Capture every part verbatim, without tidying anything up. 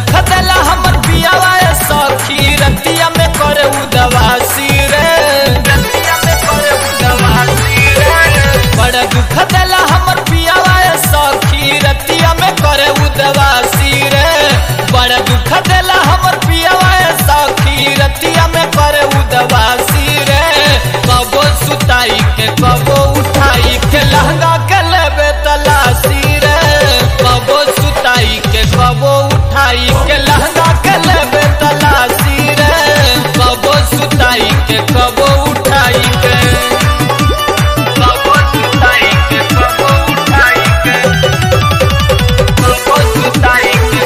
दुख देला हमर पियावा सखी रतिया में करे उदवासी रे रतिया में करे उदवासी रे बड़ा दुख देला हमर पियावा सखी रतिया में करे उदवासी रे बड़ा दुख देला हमर पियावा सखी रतिया में करे उदवासी रे कबो सुताई के कबो उठाई के लहंगा के लेबे तलाशी रे कबो सुताई के कबो उठाई के लहंगा के लेबे तलाशी रे कबो सुताई के कबो उठाई के कबो सुताई के कबो उठाई के कबो सुताई के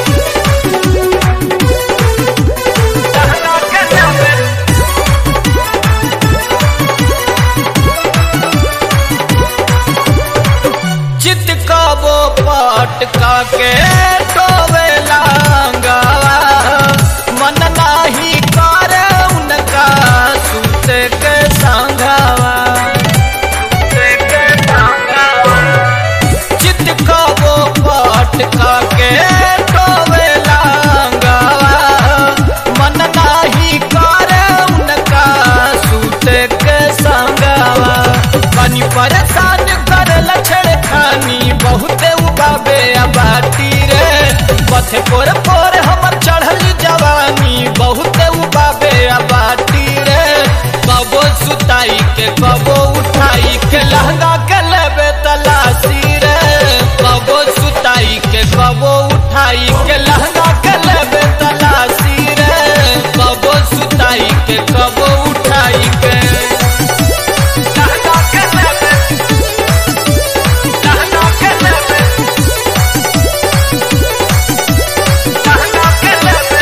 लहंगा के लेबे चित कबो पटका के टोवे लांगावा मन नाही करे उनका सुते के संघावा सुते के संघावा चित कबो पटका के टोवे लांगावा मन नाही करे उनका सुते के संघावा पानी परेशान करल छेड़खानी बहुते उगाबे अबाटी रे पथे पोर पोर हमर चढ़ल जवानी बहुते उगाबे अबाटी रे कबो सुताई के कबो उठाई के लहंगा के लेबे तलाशी रे कबो सुताई के कबो उठाई के लहंगा के लेबे तलाशी रे कबो सुताई के कबो उठाई के लहंगा के लेबे लहंगा के लेबे लहंगा के लेबे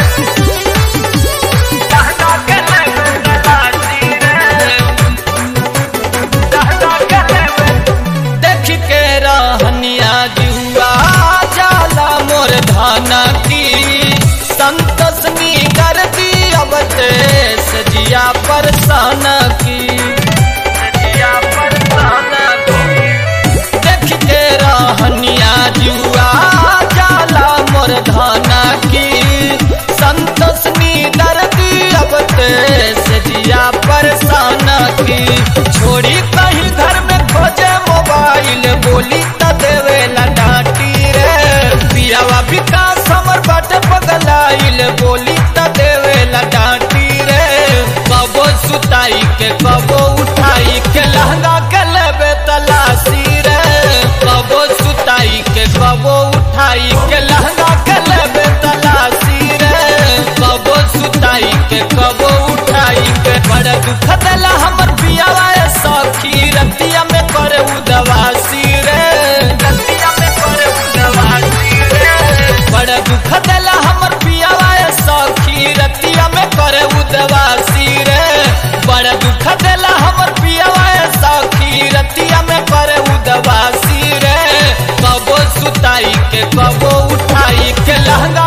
लहंगा के लेबे तलाशी रे लहंगा के लेबे देख के रहनिया जुआ जाला मोर धाना की संतोषनी कर दी अब ते सजिया परसान की सजिया परसान की देख के रहनिया जुआ जाला मोर धाना की संतोषनी कर दी अब ते सजिया परसान की छोड़ी कहीं घर में खोजे मोबाइल बोली त देवे ला डांटी रे पियावा विकास हमर बाटे पगलाइल बोली त देवे ला डांटी रे कबो सुताई के कबो उठाई के लहंगा के लेबे तलाशी रे कबो सुताई के कबो उठाई के लहंगा के लेबे तलाशी रे कबो सुताई के कबो उठाई के बड़ा दुख देला हमर पियावा सखी रतिया में करे उदवासी रे रतिया में करे उदवासी रे बड़ा दुख देला हमर पियावा सखी रतिया में करे उदवासी रे बड़ा दुख देला हमर पियावा सखी रतिया में करे उदवासी रे कबो सुताई के कबो उठाई के लहंगा